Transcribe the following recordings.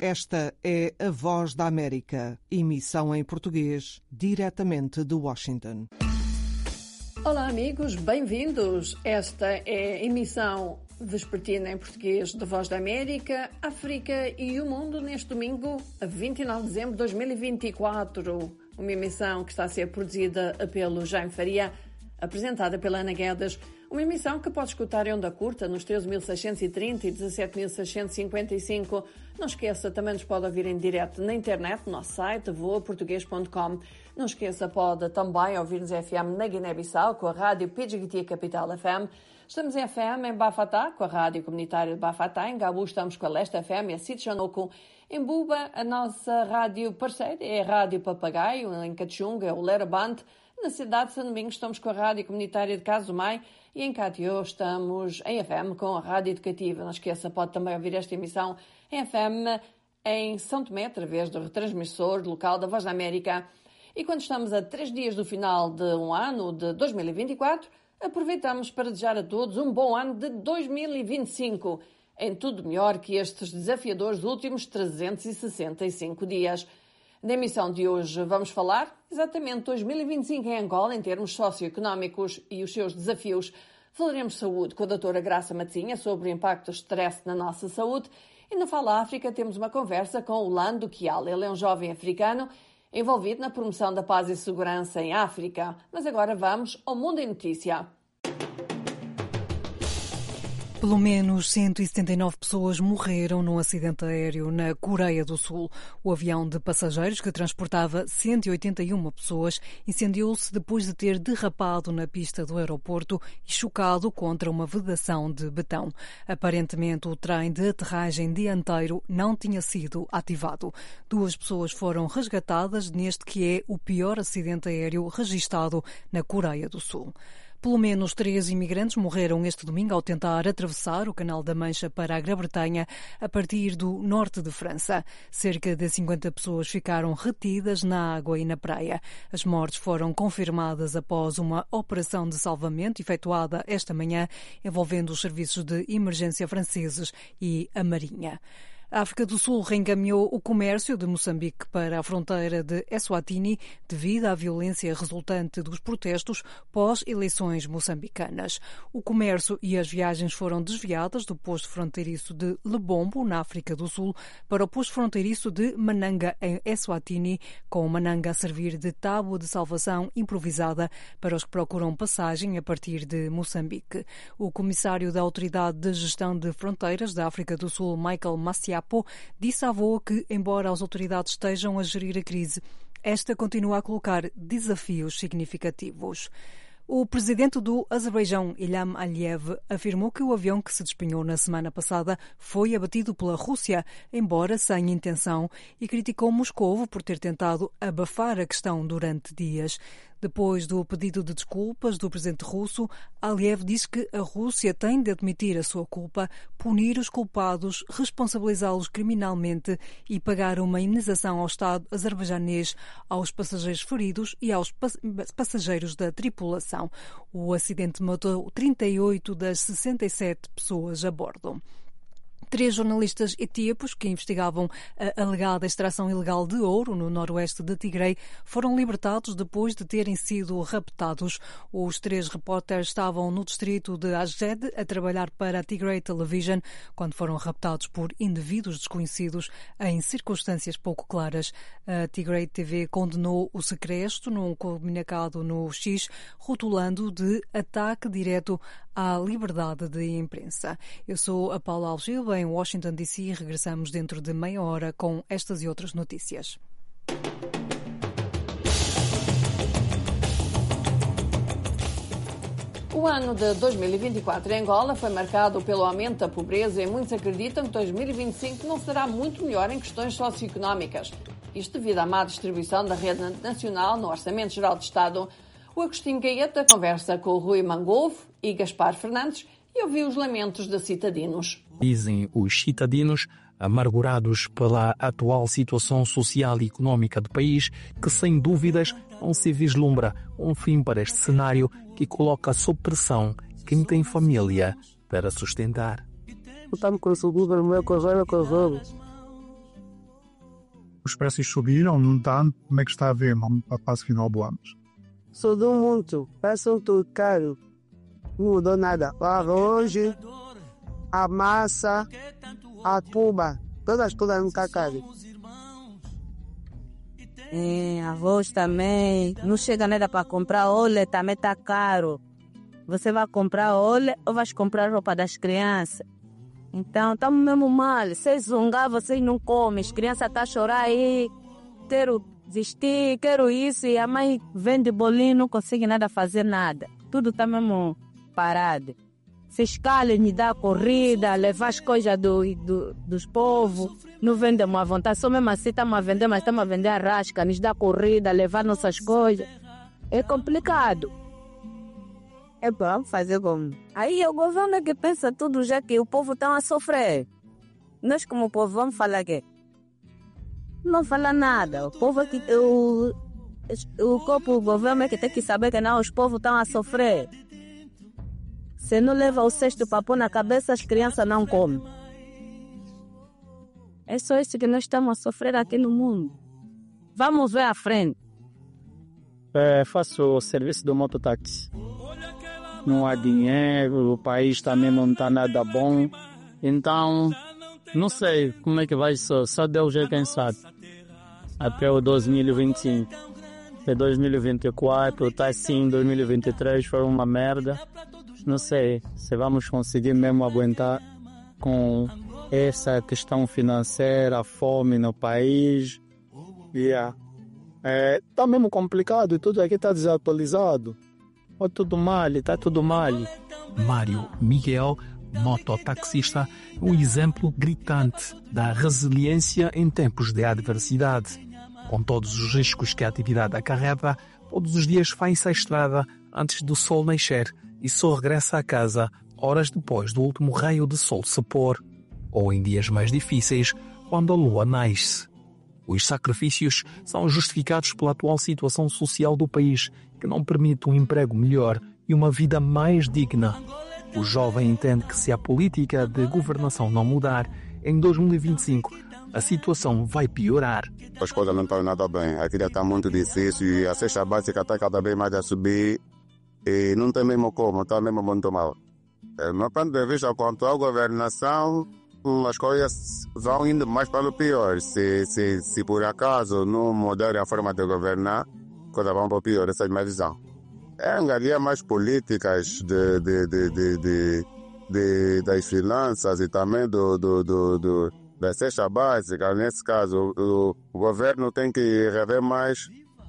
Esta é a Voz da América, emissão em português, diretamente de Washington. Olá amigos, bem-vindos. Esta é a emissão vespertina em português da Voz da América, África e o Mundo neste domingo, a 29 de dezembro de 2024. Uma emissão que está a ser produzida pelo Jaime Faria, apresentada pela Ana Guedes. Uma emissão que pode escutar em onda curta nos 13.630 e 17.655. Não esqueça, também nos pode ouvir em direto na internet, no nosso site, voaportugues.com. Não esqueça, pode também ouvir-nos FM na Guiné-Bissau, com a rádio PGT Capital FM. Estamos em FM em Bafatá, com a rádio comunitária de Bafatá. Em Gabu estamos com a Leste FM e a Sitchonoku. Em Buba, a nossa rádio parceira é a Rádio Papagaio. Em Cachunga é o Leraband. Na cidade de São Domingos estamos com a rádio comunitária de Casumai e em Catió estamos em FM com a rádio educativa. Não esqueça, pode também ouvir esta emissão em FM em São Tomé, através do retransmissor local da Voz da América. E quando estamos a 3 dias do final de um ano de 2024, aproveitamos para desejar a todos um bom ano de 2025, em tudo melhor que estes desafiadores últimos 365 dias. Na emissão de hoje vamos falar exatamente 2025 em Angola em termos socioeconómicos e os seus desafios. Falaremos de saúde com a doutora Graça Matinha sobre o impacto do stress na nossa saúde. E no Fala África temos uma conversa com o Lando Kial. Ele é um jovem africano envolvido na promoção da paz e segurança em África. Mas agora vamos ao Mundo em Notícia. Pelo menos 179 pessoas morreram num acidente aéreo na Coreia do Sul. O avião de passageiros, que transportava 181 pessoas, incendiou-se depois de ter derrapado na pista do aeroporto e chocado contra uma vedação de betão. Aparentemente, o trem de aterragem dianteiro não tinha sido ativado. 2 pessoas foram resgatadas neste que é o pior acidente aéreo registado na Coreia do Sul. Pelo menos 3 imigrantes morreram este domingo ao tentar atravessar o Canal da Mancha para a Grã-Bretanha a partir do norte de França. Cerca de 50 pessoas ficaram retidas na água e na praia. As mortes foram confirmadas após uma operação de salvamento efetuada esta manhã envolvendo os serviços de emergência franceses e a Marinha. A África do Sul reencaminhou o comércio de Moçambique para a fronteira de Eswatini devido à violência resultante dos protestos pós-eleições moçambicanas. O comércio e as viagens foram desviadas do posto fronteiriço de Lebombo, na África do Sul, para o posto fronteiriço de Mananga, em Eswatini, com Mananga a servir de tábua de salvação improvisada para os que procuram passagem a partir de Moçambique. O comissário da Autoridade de Gestão de Fronteiras da África do Sul, Michael Massiapo, disse à VOA que, embora as autoridades estejam a gerir a crise, esta continua a colocar desafios significativos. O presidente do Azerbaijão, Ilham Aliyev, afirmou que o avião que se despenhou na semana passada foi abatido pela Rússia, embora sem intenção, e criticou Moscovo por ter tentado abafar a questão durante dias. Depois do pedido de desculpas do presidente russo, Aliyev diz que a Rússia tem de admitir a sua culpa, punir os culpados, responsabilizá-los criminalmente e pagar uma indenização ao Estado azerbaijanês, aos passageiros feridos e aos passageiros da tripulação. O acidente matou 38 das 67 pessoas a bordo. 3 jornalistas etíopes que investigavam a alegada extração ilegal de ouro no noroeste de Tigray foram libertados depois de terem sido raptados. Os 3 repórteres estavam no distrito de Azed a trabalhar para a Tigray Television quando foram raptados por indivíduos desconhecidos em circunstâncias pouco claras. A Tigray TV condenou o sequestro num comunicado no X, rotulando de ataque direto à liberdade de imprensa. Eu sou a Paula Algil, em Washington, D.C. e regressamos dentro de meia hora com estas e outras notícias. O ano de 2024 em Angola foi marcado pelo aumento da pobreza e muitos acreditam que 2025 não será muito melhor em questões socioeconómicas. Isto devido à má distribuição da rede nacional no Orçamento Geral de Estado. O Agostinho Gaeta conversa com o Rui Mangolfo e Gaspar Fernandes e ouviu os lamentos de citadinos. Dizem os citadinos, amargurados pela atual situação social e econômica do país, que sem dúvidas não se vislumbra um fim para este cenário que coloca sob pressão quem tem família para sustentar. Estamos com a saúde, não é com a com os outros. os preços subiram, não tanto. Como é que está a ver, mano, para o final do ano? Subiu muito, parece tudo caro. Não mudou nada. O arroz, a massa, a tuba, todas as coisas não estão caras. Arroz também, não chega nada para comprar óleo, também está caro. Você vai comprar óleo ou vai comprar roupa das crianças? Então, estamos mesmo mal. Se zungar, vocês não comem. As crianças estão a chorar aí. Quero desistir, quero isso. E a mãe vende bolinho, não consegue nada fazer nada. Tudo está mesmo parado. Se escala, me dá corrida, levar as coisas dos povos. Não vendemos à vontade. Só mesmo assim estamos a vender, mas estamos a vender a rasca. Nos dá corrida, levar nossas coisas. É complicado. É bom fazer como? Aí o governo é que pensa tudo, já que o povo está a sofrer. Nós como povo vamos falar quê? Não fala nada. O povo é que... O governo é que tem que saber que não, os povos estão a sofrer. Se não leva o cesto para pôr na cabeça, as crianças não comem. É só isso que nós estamos a sofrer aqui no mundo. Vamos ver à frente. Faço o serviço do mototáxi. Não há dinheiro, o país também não está nada bom. Então, não sei como é que vai ser. Só Deus é quem sabe. Até o 2025. Até 2024, está assim, 2023 foi uma merda. Não sei se vamos conseguir mesmo aguentar com essa questão financeira, a fome no país. Está mesmo complicado e tudo aqui está desatualizado. Está tudo mal. Mário Miguel, mototaxista, um exemplo gritante da resiliência em tempos de adversidade. Com todos os riscos que a atividade acarreta, todos os dias vai-se à estrada antes do sol nascer e só regressa a casa horas depois do último raio de sol se pôr, ou em dias mais difíceis, quando a lua nasce. Os sacrifícios são justificados pela atual situação social do país, que não permite um emprego melhor e uma vida mais digna. O jovem entende que se a política de governação não mudar, em 2025 a situação vai piorar. As coisas não estão nada bem, a vida está muito difícil e a cesta básica está cada vez mais a subir e não tem mesmo como, está mesmo muito mal. No ponto de vista quanto à governação, as coisas vão indo mais para o pior. Se por acaso não mudarem a forma de governar, as coisas vão para o pior, essa é a minha visão. Engaria mais políticas das finanças e também da cesta básica. Nesse caso, o governo tem que rever mais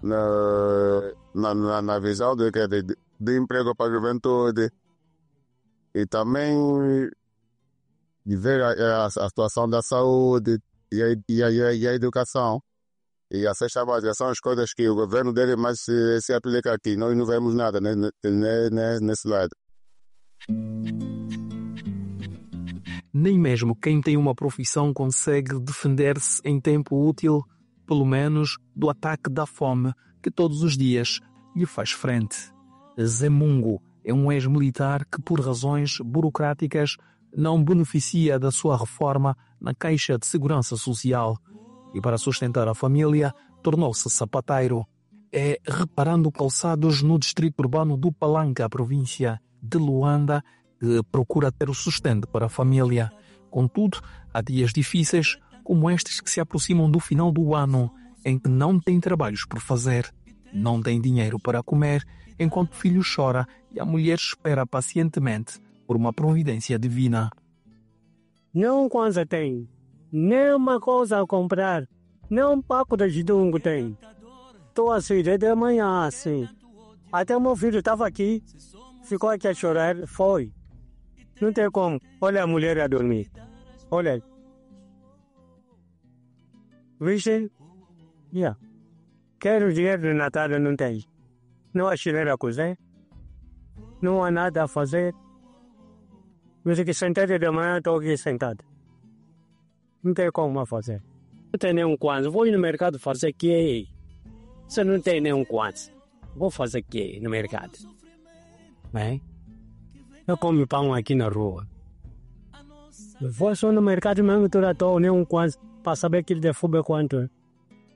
na visão de emprego para a juventude e também de ver a situação da saúde e a educação. E a cesta básica são as coisas que o governo deve mais se aplicar aqui. Nós não vemos nada nesse lado. Nem mesmo quem tem uma profissão consegue defender-se em tempo útil, pelo menos do ataque da fome que todos os dias lhe faz frente. Zé Mungo é um ex-militar que, por razões burocráticas, não beneficia da sua reforma na Caixa de Segurança Social e, para sustentar a família, tornou-se sapateiro. É reparando calçados no distrito urbano do Palanca, província de Luanda, que procura ter o sustento para a família. Contudo, há dias difíceis, como estes que se aproximam do final do ano, em que não tem trabalhos por fazer, não tem dinheiro para comer, enquanto o filho chora e a mulher espera pacientemente por uma providência divina. Não coisa tem, nem uma coisa a comprar, nem um paco de gidungo tem. Estou assim desde a manhã assim. Até meu filho estava aqui, ficou aqui a chorar, foi. Não tem como. Olha a mulher a dormir. Olha. Vixe? Quero dinheiro de Natal, não tem. Não há chineira a cozer. Não há nada a fazer. Mas aqui sentado de manhã, estou aqui sentado. Não tem como fazer. Não tem nenhum quanto. Vou ir no mercado fazer o quê? Se não tem nenhum quanto, vou fazer o quê no mercado? Bem? Eu como pão aqui na rua. Eu vou só no mercado mesmo, toda a toa, nem um quanto, para saber que ele derruba quanto.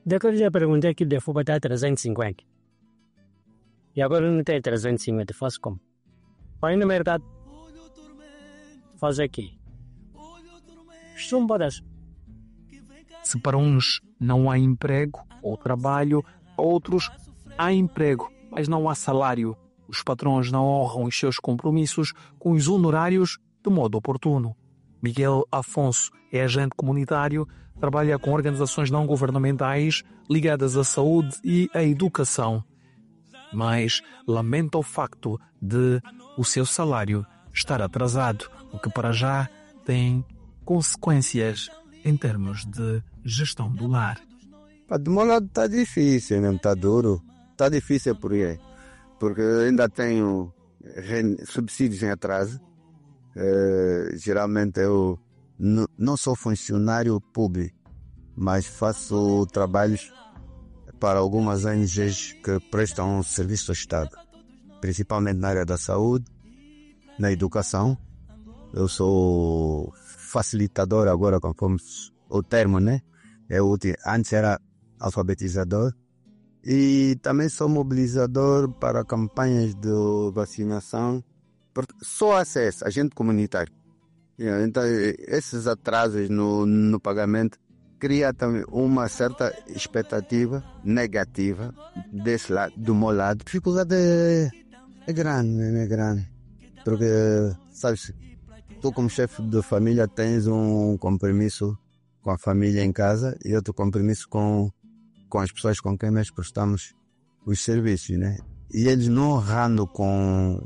Daquele já perguntei que devo botar 350. E agora não tem 350, faço como? Vai no mercado, faz aqui. São bodas. Se para uns não há emprego ou trabalho, para outros há emprego, mas não há salário. Os patrões não honram os seus compromissos com os honorários de modo oportuno. Miguel Afonso é agente comunitário, trabalha com organizações não governamentais ligadas à saúde e à educação. Mas lamenta o facto de o seu salário estar atrasado, o que para já tem consequências em termos de gestão do lar. Do meu lado está difícil, mesmo, está duro. Está difícil porque ainda tenho subsídios em atraso. Geralmente eu não sou funcionário público, mas faço trabalhos para algumas ONGs que prestam serviço ao Estado, principalmente na área da saúde, na educação. Eu sou facilitador agora, conforme o termo, né? Antes era alfabetizador. E também sou mobilizador para campanhas de vacinação. Só acesso, agente comunitário. Então, esses atrasos no pagamento cria também uma certa expectativa negativa desse lado, do meu lado. A dificuldade é grande. Porque, sabes, tu como chefe de família tens um compromisso com a família em casa e outro compromisso com as pessoas com quem nós prestamos os serviços, né? E eles não honrando com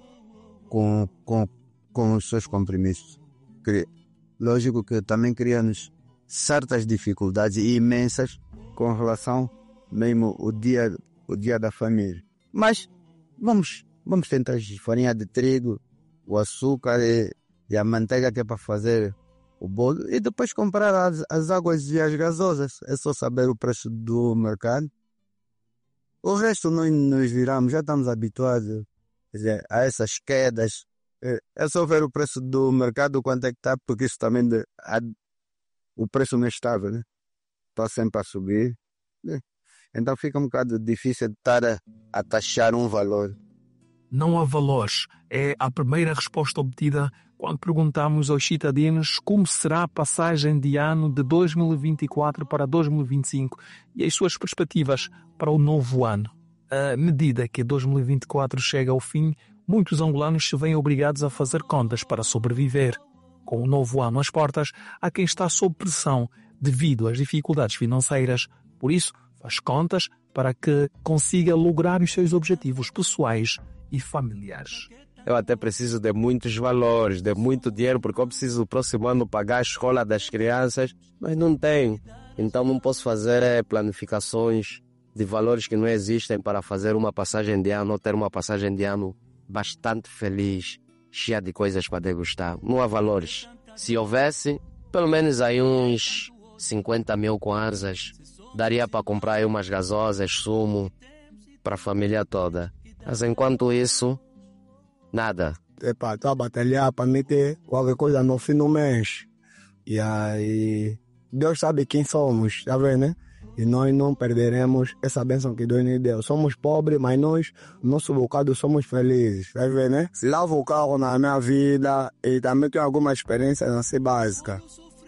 os seus compromissos. Lógico que também cria-nos certas dificuldades imensas com relação mesmo o dia da família. Mas vamos tentar a farinha de trigo, o açúcar e a manteiga que é para fazer o bolo e depois comprar as águas e as gasosas. É só saber o preço do mercado. O resto nós nos viramos, já estamos habituados a essas quedas. É só ver o preço do mercado, quanto é que está, porque isso também o preço não é estável, né? Está sempre a subir. Então fica um bocado difícil de estar a taxar um valor. Não há valores. É a primeira resposta obtida quando perguntamos aos cidadãos como será a passagem de ano de 2024 para 2025 e as suas perspectivas para o novo ano. À medida que 2024 chega ao fim, muitos angolanos se veem obrigados a fazer contas para sobreviver. Com o novo ano às portas, há quem está sob pressão devido às dificuldades financeiras. Por isso, faz contas para que consiga lograr os seus objetivos pessoais e familiares. Eu até preciso de muitos valores, de muito dinheiro, porque eu preciso no próximo ano pagar a escola das crianças, mas não tenho. Então não posso fazer planificações de valores que não existem para fazer uma passagem de ano ou ter uma passagem de ano bastante feliz, cheia de coisas para degustar. Não há valores. Se houvesse, pelo menos aí uns 50 mil kwanzas, daria para comprar aí umas gasosas, sumo, para a família toda. Mas enquanto isso, nada. Estou a batalhar para me ter qualquer coisa no fim do mês. E aí, Deus sabe quem somos, tá vendo, né? E nós não perderemos essa bênção que Deus nos deu. Somos pobres, mas nós, no nosso bocado, somos felizes, tá vendo, né? Lavo o carro na minha vida e também tenho alguma experiência assim básica.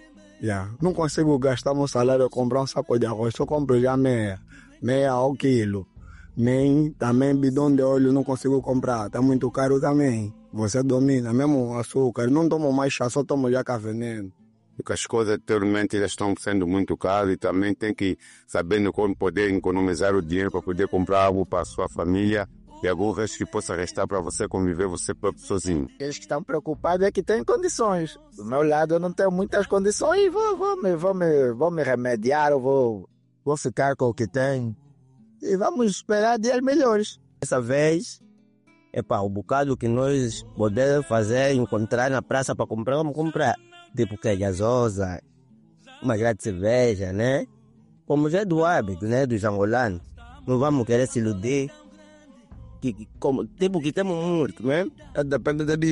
Não consigo gastar meu salário comprar um saco de arroz, só compro já meia ao quilo. Nem também bidão de óleo não consigo comprar, tá muito caro também. Você domina, mesmo açúcar, não tomo mais chá, só tomo já café veneno. Porque as coisas anteriormente já estão sendo muito caras e também tem que saber como poder economizar o dinheiro para poder comprar algo para a sua família e algum resto que possa restar para você conviver você próprio sozinho. Eles que estão preocupados é que têm condições. Do meu lado eu não tenho muitas condições e vou me remediar, vou ficar com o que tenho. E vamos esperar dias melhores. Dessa vez, o bocado que nós podemos fazer, encontrar na praça para comprar, vamos comprar. Tipo que é gasosa, uma grande cerveja, né? Como já é do hábito, né? Dos angolanos. Não vamos querer se iludir. Tipo que temos muito, né? Depende do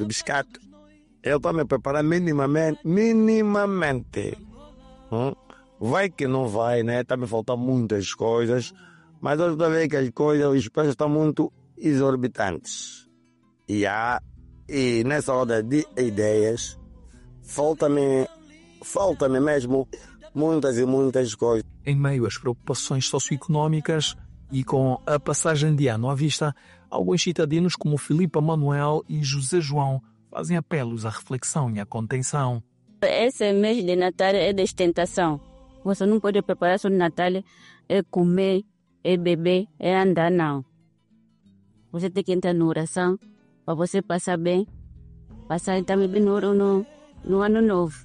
biscato. Eu estou me preparando minimamente. Vai que não vai, né? Está me faltando muitas coisas, mas eu estou vendo que as coisas, os preços estão muito exorbitantes. E nessa roda de ideias, falta-me mesmo muitas e muitas coisas. Em meio às preocupações socioeconómicas e com a passagem de ano à vista, alguns citadinos como Filipe Manuel e José João fazem apelos à reflexão e à contenção. Esse mês de Natal é de ostentação. Você não pode preparar seu Natal, é comer, é beber, é andar, não. Você tem que entrar na oração para você passar bem, passar também bem no ano novo.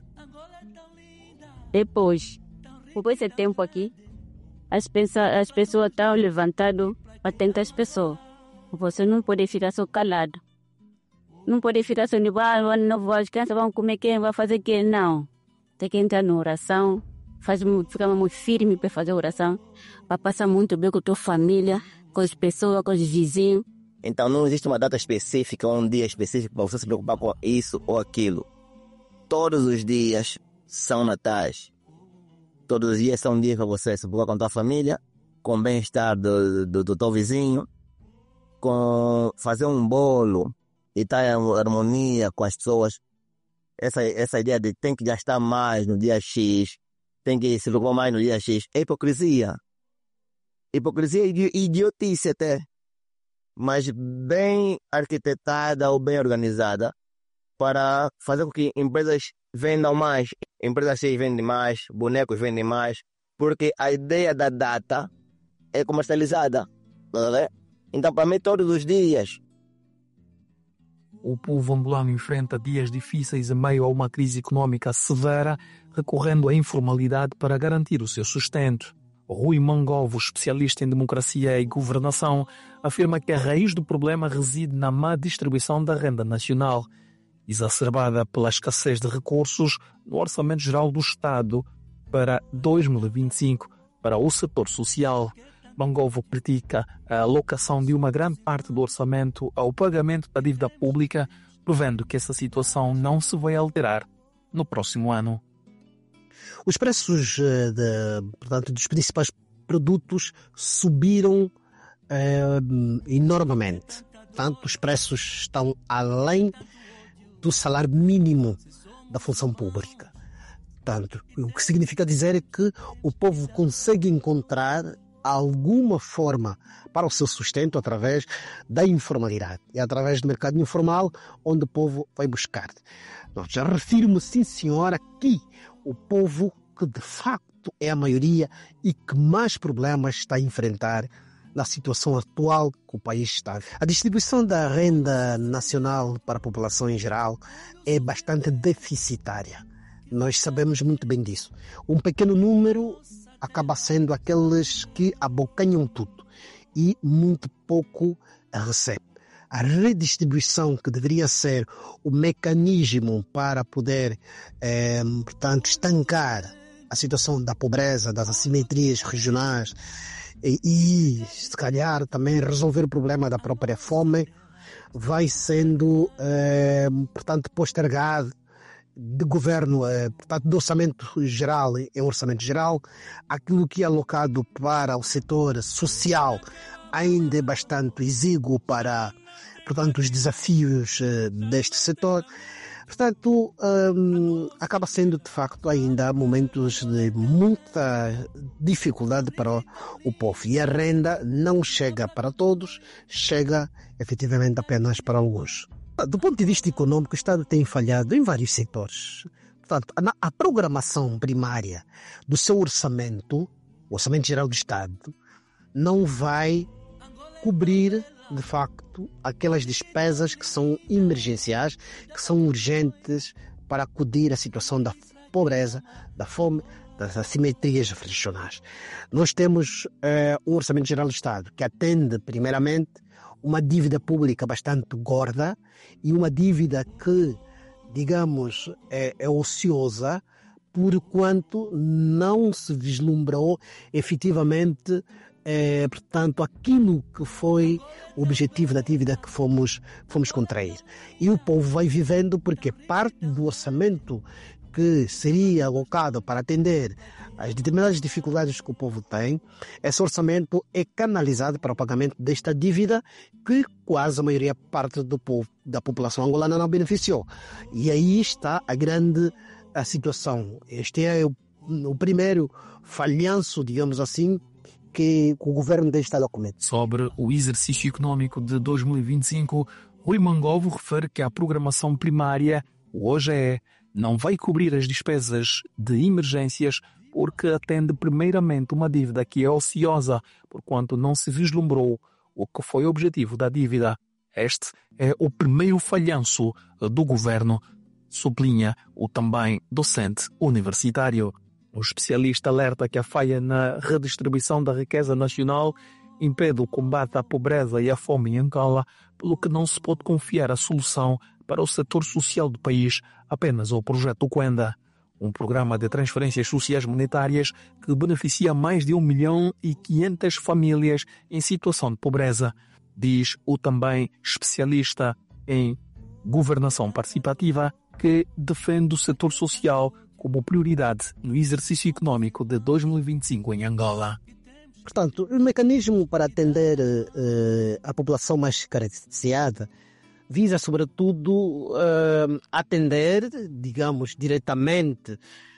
Depois esse tempo aqui, as pessoas estão levantadas para tentar as pessoas. Você não pode ficar só calado. Não pode ficar só no ano novo, as crianças vão comer quem, vai fazer quem, não. Tem que entrar na oração, ficar muito firme para fazer oração, para passar muito bem com a tua família, com as pessoas, com os vizinhos. Então não existe uma data específica, um dia específico para você se preocupar com isso ou aquilo. Todos os dias são natais. Todos os dias são dias para você se preocupar com a tua família, com o bem-estar do teu vizinho, com fazer um bolo e estar em harmonia com as pessoas. Essa ideia de tem que gastar mais no dia X, tem que se preocupar mais no dia X, é hipocrisia. Hipocrisia e idiotice até. Mas bem arquitetada ou bem organizada para fazer com que empresas vendam mais, empresas X vendem mais, bonecos vendem mais, porque a ideia da data é comercializada. Então, para mim, todos os dias. O povo angolano enfrenta dias difíceis em meio a uma crise económica severa, recorrendo à informalidade para garantir o seu sustento. Rui Mangovo, especialista em democracia e governação, afirma que a raiz do problema reside na má distribuição da renda nacional, exacerbada pela escassez de recursos no Orçamento Geral do Estado para 2025 para o setor social. Mangovo critica a alocação de uma grande parte do orçamento ao pagamento da dívida pública, prevendo que essa situação não se vai alterar no próximo ano. Os preços dos principais produtos subiram enormemente. Portanto, os preços estão além do salário mínimo da função pública. Portanto, o que significa dizer é que o povo consegue encontrar alguma forma para o seu sustento através da informalidade. É através do mercado informal onde o povo vai buscar. Já refiro-me, sim senhora, aqui o povo que de facto é a maioria e que mais problemas está a enfrentar na situação atual que o país está. A distribuição da renda nacional para a população em geral é bastante deficitária. Nós sabemos muito bem disso. Um pequeno número acaba sendo aqueles que abocanham tudo e muito pouco recebe. A redistribuição, que deveria ser o mecanismo para poder, portanto, estancar a situação da pobreza, das assimetrias regionais e se calhar, também resolver o problema da própria fome, vai sendo, portanto, postergado de governo, portanto, do orçamento geral em orçamento geral. Aquilo que é alocado para o setor social ainda é bastante exíguo para, portanto, os desafios deste setor. Portanto, acaba sendo de facto ainda momentos de muita dificuldade para o povo. E a renda não chega para todos, chega efetivamente apenas para alguns. Do ponto de vista econômico, o Estado tem falhado em vários setores. Portanto, a programação primária do seu orçamento, o Orçamento Geral do Estado, não vai cobrir, de facto, aquelas despesas que são emergenciais, que são urgentes para acudir à situação da pobreza, da fome, das assimetrias regionais. Nós temos um Orçamento Geral do Estado que atende, primeiramente, uma dívida pública bastante gorda e uma dívida que, digamos, é ociosa, porquanto não se vislumbrou efetivamente, portanto, aquilo que foi o objetivo da dívida que fomos contrair. E o povo vai vivendo porque parte do orçamento que seria alocado para atender as determinadas dificuldades que o povo tem, esse orçamento é canalizado para o pagamento desta dívida que quase a maioria parte do povo, da população angolana não beneficiou. E aí está a situação. Este é o primeiro falhanço, digamos assim, que o governo deste Estado comete. Sobre o exercício econômico de 2025, Rui Mangovo refere que a programação primária, o OGE, não vai cobrir as despesas de emergências porque atende primeiramente uma dívida que é ociosa, porquanto não se vislumbrou o que foi o objetivo da dívida. Este é o primeiro falhanço do governo, sublinha o também docente universitário. O especialista alerta que a falha na redistribuição da riqueza nacional impede o combate à pobreza e à fome em Angola, pelo que não se pode confiar a solução para o setor social do país apenas ao projeto Quenda, um programa de transferências sociais monetárias que beneficia mais de 1.500.000 famílias em situação de pobreza, diz o também especialista em governação participativa, que defende o setor social como prioridade no exercício econômico de 2025 em Angola. Portanto, o mecanismo para atender a população mais carenciada visa, sobretudo, atender, digamos, diretamente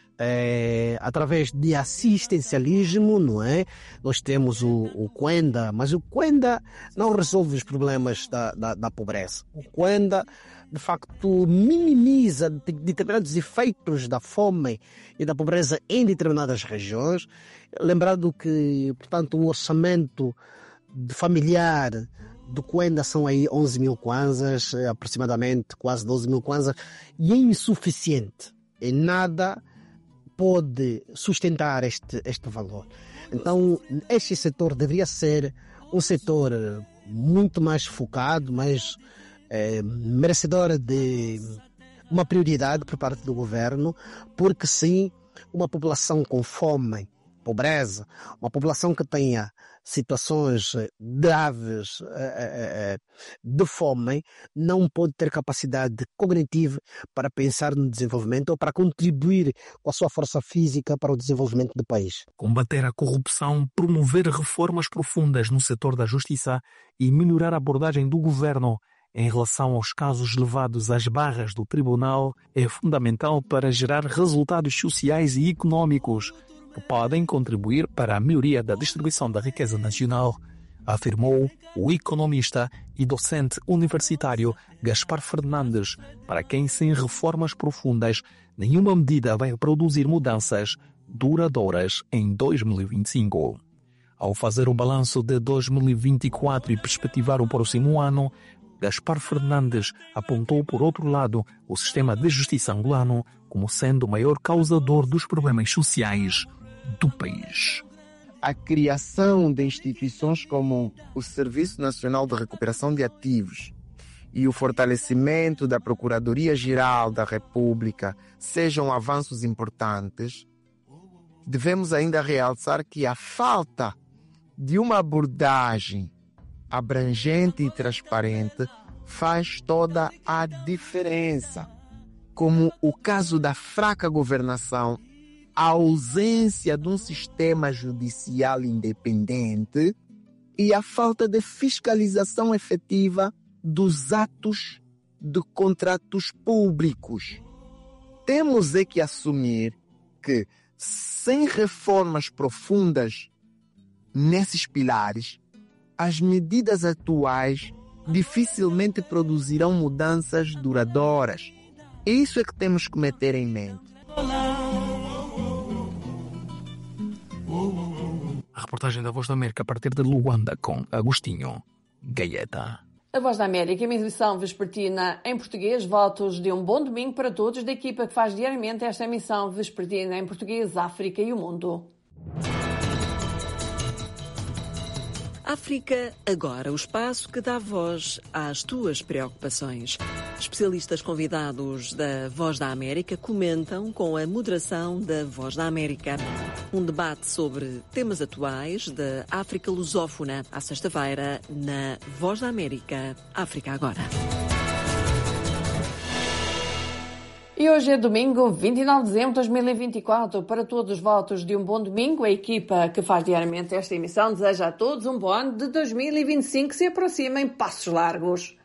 através de assistencialismo, não é? Nós temos o Quenda, mas o Quenda não resolve os problemas da pobreza. O Quenda, de facto, minimiza determinados efeitos da fome e da pobreza em determinadas regiões. Lembrando que, portanto, o orçamento familiar do Quenda são aí 11.000 kwanzas, aproximadamente quase 12.000 kwanzas, e é insuficiente. Em nada pode sustentar este valor. Então, este setor deveria ser um setor muito mais focado, mais merecedor de uma prioridade por parte do governo, porque sim, uma população com fome, pobreza, uma população que tenha situações graves de fome, não pode ter capacidade cognitiva para pensar no desenvolvimento ou para contribuir com a sua força física para o desenvolvimento do país. Combater a corrupção, promover reformas profundas no setor da justiça e melhorar a abordagem do governo em relação aos casos levados às barras do tribunal é fundamental para gerar resultados sociais e econômicos que podem contribuir para a melhoria da distribuição da riqueza nacional, afirmou o economista e docente universitário Gaspar Fernandes, para quem sem reformas profundas nenhuma medida vai produzir mudanças duradouras em 2025. Ao fazer o balanço de 2024 e perspectivar o próximo ano, Gaspar Fernandes apontou, por outro lado, o sistema de justiça angolano como sendo o maior causador dos problemas sociais do país. A criação de instituições como o Serviço Nacional de Recuperação de Ativos e o fortalecimento da Procuradoria-Geral da República sejam avanços importantes, devemos ainda realçar que a falta de uma abordagem abrangente e transparente faz toda a diferença, como o caso da fraca governação, a ausência de um sistema judicial independente e a falta de fiscalização efetiva dos atos de contratos públicos. Temos que assumir que, sem reformas profundas nesses pilares, as medidas atuais dificilmente produzirão mudanças duradouras. Isso é que temos que meter em mente. A reportagem da Voz da América a partir de Luanda com Agostinho Gaeta. A Voz da América, uma emissão vespertina em português. Votos de um bom domingo para todos da equipa que faz diariamente esta emissão vespertina em português, África e o mundo. África Agora, o espaço que dá voz às tuas preocupações. Especialistas convidados da Voz da América comentam com a moderação da Voz da América. Um debate sobre temas atuais da África lusófona, à sexta-feira, na Voz da América, África Agora. E hoje é domingo, 29 de dezembro de 2024. Para todos os votos de um bom domingo, a equipa que faz diariamente esta emissão deseja a todos um bom ano de 2025 que se aproxima em passos largos.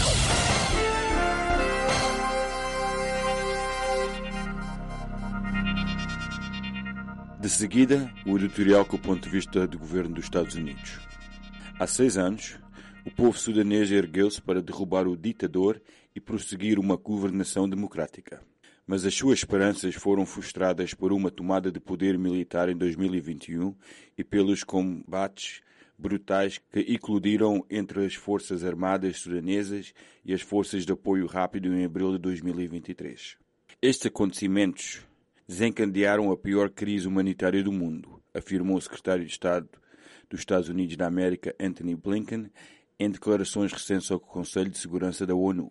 De seguida, o editorial com o ponto de vista do governo dos Estados Unidos. Há 6 anos, o povo sudanês ergueu-se para derrubar o ditador e prosseguir uma governação democrática. Mas as suas esperanças foram frustradas por uma tomada de poder militar em 2021 e pelos combates brutais que eclodiram entre as Forças Armadas sudanesas e as Forças de Apoio Rápido em abril de 2023. Estes acontecimentos desencadearam a pior crise humanitária do mundo, afirmou o secretário de Estado dos Estados Unidos da América, Antony Blinken, em declarações recentes ao Conselho de Segurança da ONU.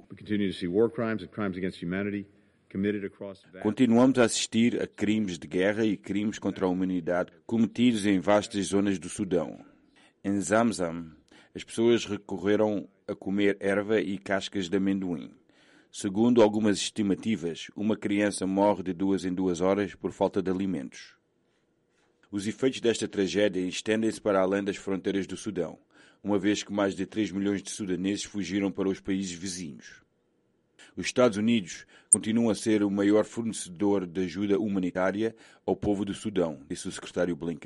Continuamos a assistir a crimes de guerra e crimes contra a humanidade cometidos em vastas zonas do Sudão. Em Zamzam, as pessoas recorreram a comer erva e cascas de amendoim. Segundo algumas estimativas, uma criança morre de 2 em 2 horas por falta de alimentos. Os efeitos desta tragédia estendem-se para além das fronteiras do Sudão, uma vez que mais de 3 milhões de sudaneses fugiram para os países vizinhos. Os Estados Unidos continuam a ser o maior fornecedor de ajuda humanitária ao povo do Sudão, disse o secretário Blinken.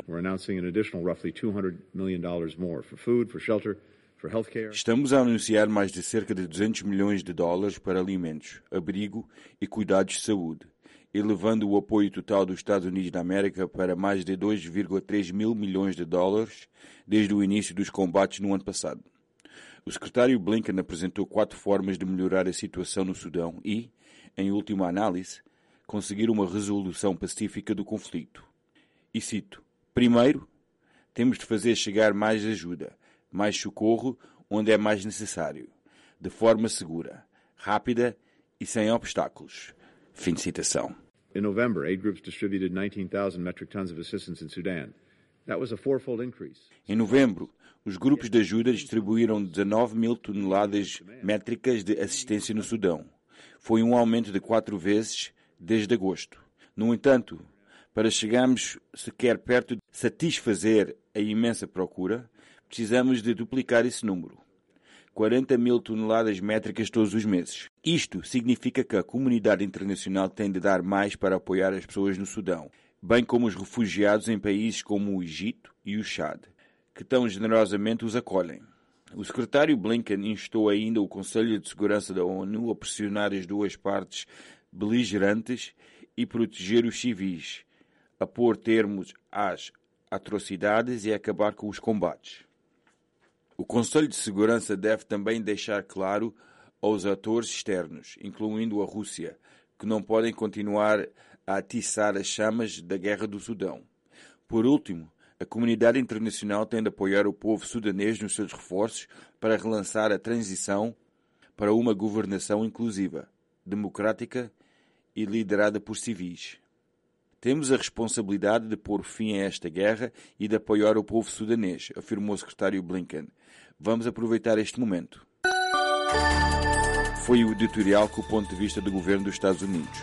Estamos a anunciar mais de cerca de 200 milhões de dólares para alimentos, abrigo e cuidados de saúde, elevando o apoio total dos Estados Unidos da América para mais de 2,3 mil milhões de dólares desde o início dos combates no ano passado. O secretário Blinken apresentou 4 formas de melhorar a situação no Sudão e, em última análise, conseguir uma resolução pacífica do conflito. E cito: primeiro, temos de fazer chegar mais ajuda, mais socorro onde é mais necessário, de forma segura, rápida e sem obstáculos. Fim de citação. In November, aid groups distributed 19,000 metric tons of assistance in Sudan. That was a fourfold increase. Em novembro, os grupos de ajuda distribuíram 19 mil toneladas métricas de assistência no Sudão. Foi um aumento de 4 vezes desde agosto. No entanto, para chegarmos sequer perto de satisfazer a imensa procura, precisamos de duplicar esse número. 40 mil toneladas métricas todos os meses. Isto significa que a comunidade internacional tem de dar mais para apoiar as pessoas no Sudão, bem como os refugiados em países como o Egito e o Chad, que tão generosamente os acolhem. O secretário Blinken instou ainda o Conselho de Segurança da ONU a pressionar as duas partes beligerantes e proteger os civis, a pôr termos às atrocidades e a acabar com os combates. O Conselho de Segurança deve também deixar claro aos atores externos, incluindo a Rússia, que não podem continuar a atiçar as chamas da guerra do Sudão. Por último, a comunidade internacional tem de apoiar o povo sudanês nos seus esforços para relançar a transição para uma governação inclusiva, democrática e liderada por civis. Temos a responsabilidade de pôr fim a esta guerra e de apoiar o povo sudanês, afirmou o secretário Blinken. Vamos aproveitar este momento. Foi o editorial com o ponto de vista do governo dos Estados Unidos.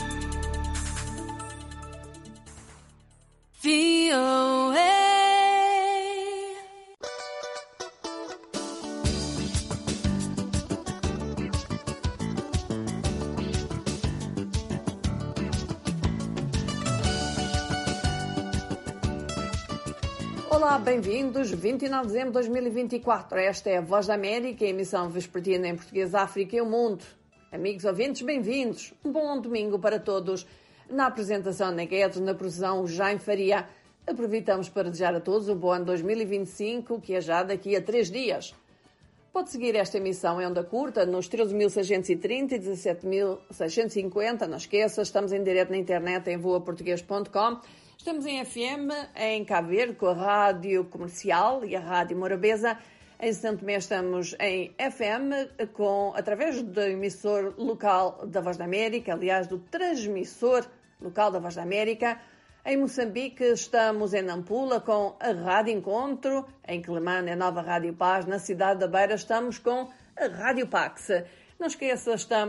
Olá, bem-vindos. 29 de dezembro de 2024. Esta é a Voz da América, a emissão vespertina em português, África e o mundo. Amigos ouvintes, bem-vindos. Um bom domingo para todos. Na apresentação na Guedes, na produção Jaime Faria. Aproveitamos para desejar a todos o bom ano 2025, que é já daqui a 3 dias. Pode seguir esta emissão em onda curta nos 13.630 e 17.650. Não esqueça, estamos em direto na internet em voaportugues.com. Estamos em FM, em Cabo Verde, com a Rádio Comercial e a Rádio Morabeza. Em Santo Tomé estamos em FM, através do emissor local da Voz da América, aliás, do transmissor local da Voz da América. Em Moçambique estamos em Nampula com a Rádio Encontro. Em Quelimane, a Nova Rádio Paz. Na cidade da Beira estamos com a Rádio Pax. Não esqueça, estamos